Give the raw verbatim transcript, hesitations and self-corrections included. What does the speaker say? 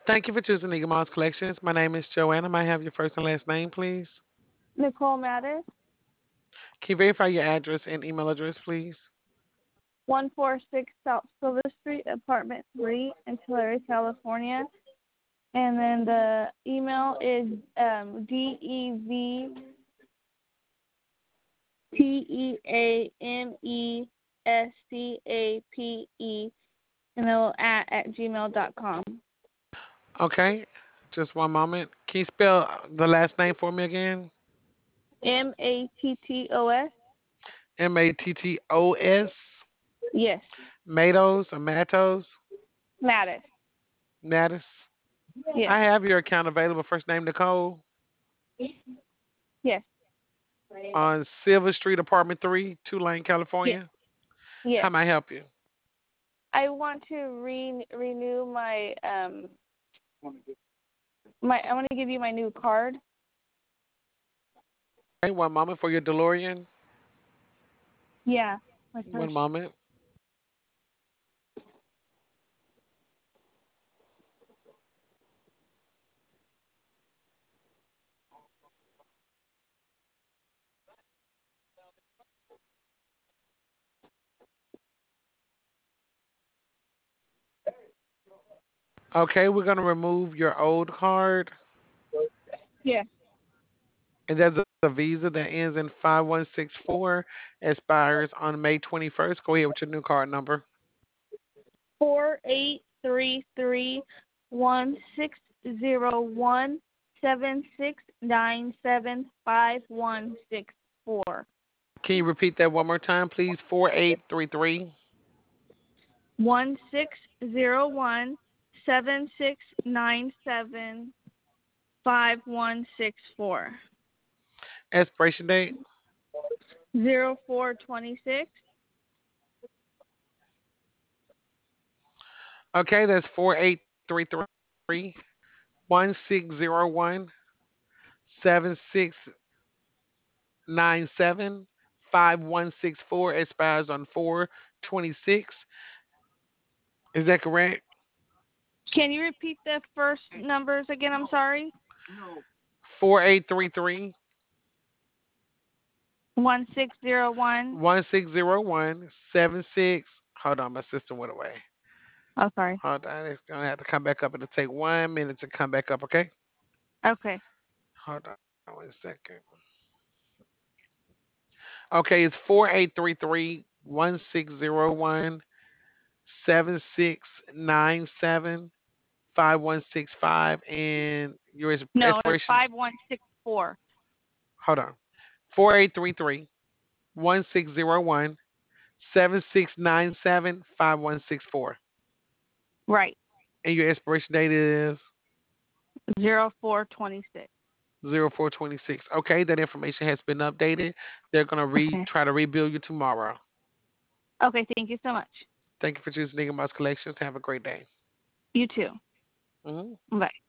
Thank you for choosing Eagle Moss Collections. My name is Joanna. May I have your first and last name, please? Nicole Mattis, Can you verify your address and email address, please? one four six South Silver Street, Apartment three, in Tulare, California. And then the email is um, D E V T E A M E S C A P E, and then at, at gmail dot com. Okay, just one moment. Can you spell the last name for me again? M A T T O S? M A T T O S. Yes. Matos or Matos? Mattis. Mattis. Yes. I have your account available. First name Nicole Yes. on Silver Street, Apartment three, Tulane, Yes. California. How Yes. may I help you? I want to re- renew my um my I want to give you my new card. Okay, one moment for your DeLorean. Yeah. My One first. moment. Okay, we're gonna remove your old card, Yeah. and there's a Visa that ends in five one six four, expires on May twenty-first. Go ahead with your new card number. Four eight three three one six zero one seven six nine seven five one six four. Can you repeat that one more time, please? Four eight three three. One six zero one seven six nine seven five one six four. Expiration date. Zero four twenty six. Okay, that's four eight three three one six zero one seven six nine seven five one six four. Expires on four twenty-six. Is that correct? Can you repeat the first numbers again? I'm sorry. Four eight three three One six zero one. one six zero one seven six. Hold on, my system went away. Oh, sorry. Hold on, it's gonna have to come back up. It'll take one minute to come back up. Okay. Okay. Hold on one second. Okay, it's four eight three three one six zero one seven six nine seven five one six five, and your ex- No, it's expiration. five one six four. Hold on. Four eight three three one six zero one seven six nine seven five one six four, Right. and your expiration date is Zero four twenty six. zero four twenty-six. Okay, that information has been updated. They're gonna re Okay. try to rebuild you tomorrow. Okay. Thank you so much. Thank you for choosing Nigga Mouse Collections. Have a great day. You too. Mhm. Bye.